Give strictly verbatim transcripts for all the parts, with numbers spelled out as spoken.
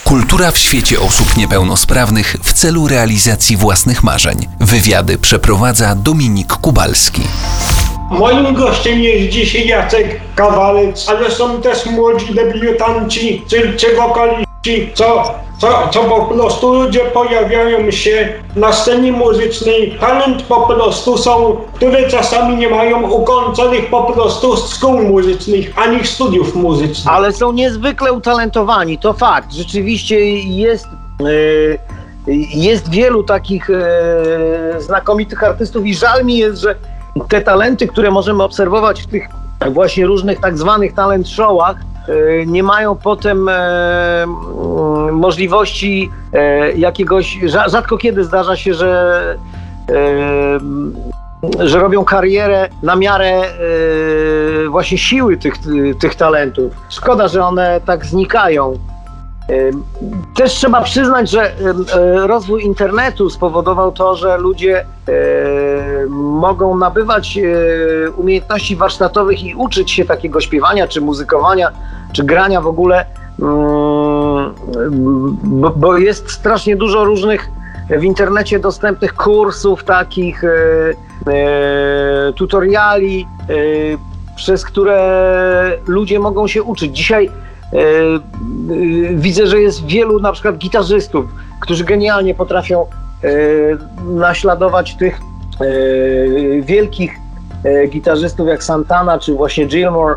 Kultura w świecie osób niepełnosprawnych w celu realizacji własnych marzeń. Wywiady przeprowadza Dominik Kubalski. Moim gościem jest dzisiaj Jacek Kawalec, ale są też młodzi debiutanci, czy, czy wokaliści, co, co, co po prostu ludzie pojawiają się na scenie muzycznej. Talent po prostu są, które czasami nie mają ukończonych po prostu szkół muzycznych, ani studiów muzycznych. Ale są niezwykle utalentowani, to fakt. Rzeczywiście jest... Yy... Jest wielu takich e, znakomitych artystów i żal mi jest, że te talenty, które możemy obserwować w tych właśnie różnych tak zwanych talent showach, e, nie mają potem e, możliwości e, jakiegoś... Rzadko kiedy zdarza się, że, e, że robią karierę na miarę e, właśnie siły tych, tych talentów. Szkoda, że one tak znikają. Też trzeba przyznać, że rozwój internetu spowodował to, że ludzie mogą nabywać umiejętności warsztatowych i uczyć się takiego śpiewania, czy muzykowania, czy grania w ogóle, bo jest strasznie dużo różnych w internecie dostępnych kursów, takich tutoriali, przez które ludzie mogą się uczyć. Dzisiaj widzę, że jest wielu na przykład gitarzystów, którzy genialnie potrafią naśladować tych wielkich gitarzystów jak Santana czy właśnie Gilmour.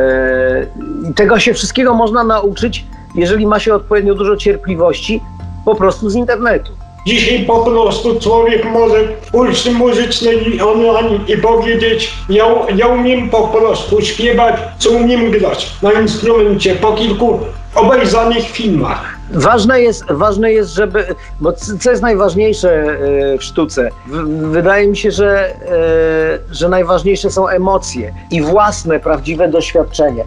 I tego się wszystkiego można nauczyć, jeżeli ma się odpowiednio dużo cierpliwości, po prostu z internetu. Dzisiaj po prostu człowiek może pójść muzycznej online i powiedzieć: ja, ja umiem po prostu śpiewać, czy umiem grać na instrumencie po kilku obejrzanych filmach. Ważne jest, ważne jest, żeby, bo co jest najważniejsze w sztuce? Wydaje mi się, że, że najważniejsze są emocje i własne, prawdziwe doświadczenie.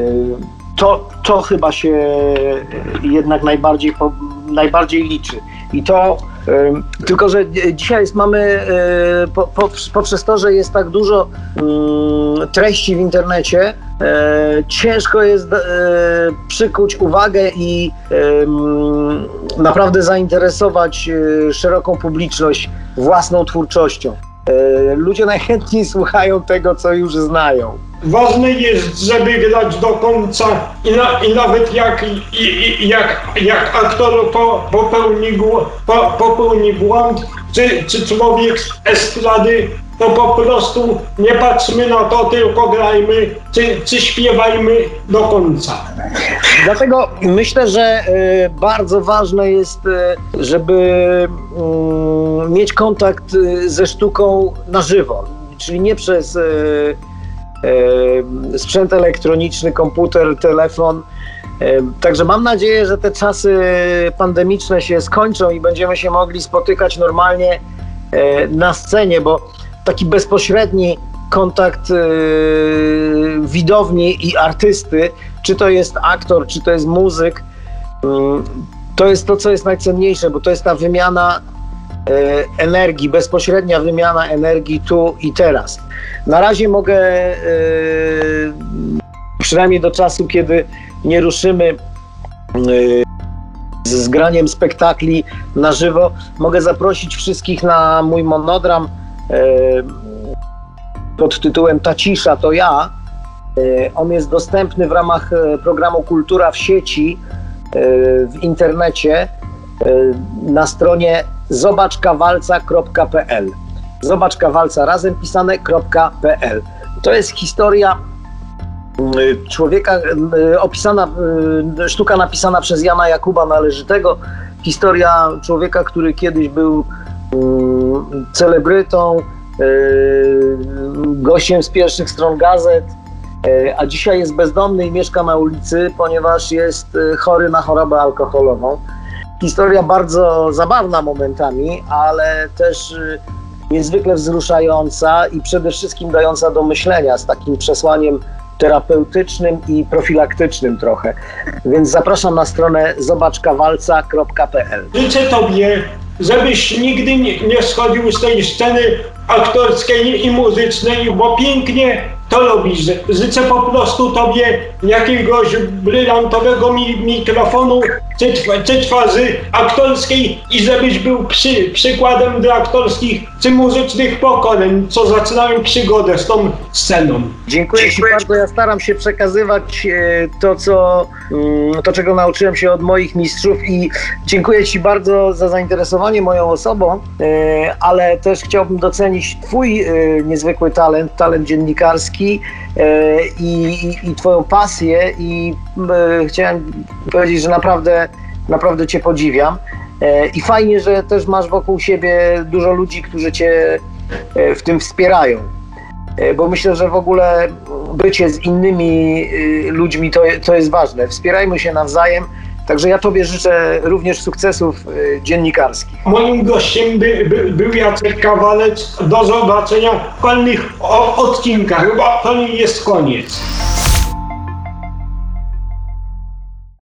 To, to chyba się jednak najbardziej, najbardziej liczy. I to, y, tylko że dzisiaj jest, mamy, y, po, po, poprzez to, że jest tak dużo y, treści w internecie, y, ciężko jest y, przykuć uwagę i y, naprawdę zainteresować y, szeroką publiczność własną twórczością. Y, ludzie najchętniej słuchają tego, co już znają. Ważne jest, żeby grać do końca i, na, i nawet jak, i, i, jak, jak aktor po, popełni, po, popełni błąd, czy, czy człowiek z estrady, to po prostu nie patrzmy na to, tylko grajmy, czy, czy śpiewajmy do końca. Dlatego myślę, że y, bardzo ważne jest, y, żeby y, mieć kontakt y, ze sztuką na żywo, czyli nie przez y, sprzęt elektroniczny, komputer, telefon. Także mam nadzieję, że te czasy pandemiczne się skończą i będziemy się mogli spotykać normalnie na scenie, bo taki bezpośredni kontakt widowni i artysty, czy to jest aktor, czy to jest muzyk, to jest to, co jest najcenniejsze, bo to jest ta wymiana energii, bezpośrednia wymiana energii tu i teraz. Na razie mogę, yy, przynajmniej do czasu, kiedy nie ruszymy yy, z graniem spektakli na żywo, mogę zaprosić wszystkich na mój monodram yy, pod tytułem Ta cisza to ja. Yy, on jest dostępny w ramach programu Kultura w sieci yy, w internecie yy, na stronie zobacz kawalca kropka p l. Zobacz Kawalca razem pisane.pl. To jest historia człowieka, opisana, sztuka napisana przez Jana Jakuba Należytego. Historia człowieka, który kiedyś był celebrytą, gościem z pierwszych stron gazet, a dzisiaj jest bezdomny i mieszka na ulicy, ponieważ jest chory na chorobę alkoholową. Historia bardzo zabawna momentami, ale też niezwykle wzruszająca i przede wszystkim dająca do myślenia, z takim przesłaniem terapeutycznym i profilaktycznym trochę. Więc zapraszam na stronę zobacz kawalca kropka p l. Życzę Tobie, żebyś nigdy nie, nie schodził z tej sceny aktorskiej i muzycznej, bo pięknie to to lubisz. Życzę po prostu tobie jakiegoś brylantowego mi mikrofonu czy, czy twarzy aktorskiej i żebyś był przy, przykładem dla aktorskich czy muzycznych pokoleń, co zaczynają przygodę z tą sceną. Dziękuję Ci bardzo. Ja staram się przekazywać e, to, co, mm, to, czego nauczyłem się od moich mistrzów i dziękuję Ci bardzo za zainteresowanie moją osobą, e, ale też chciałbym docenić Twój e, niezwykły talent, talent dziennikarski e, i, i, i Twoją pasję i e, chciałem powiedzieć, że naprawdę, naprawdę Cię podziwiam. I fajnie, że też masz wokół siebie dużo ludzi, którzy Cię w tym wspierają. Bo myślę, że w ogóle bycie z innymi ludźmi to, to jest ważne. Wspierajmy się nawzajem. Także ja Tobie życzę również sukcesów dziennikarskich. Moim gościem by, by, był Jacek Kawalec. Do zobaczenia w kolejnych odcinkach. Chyba to nie jest koniec.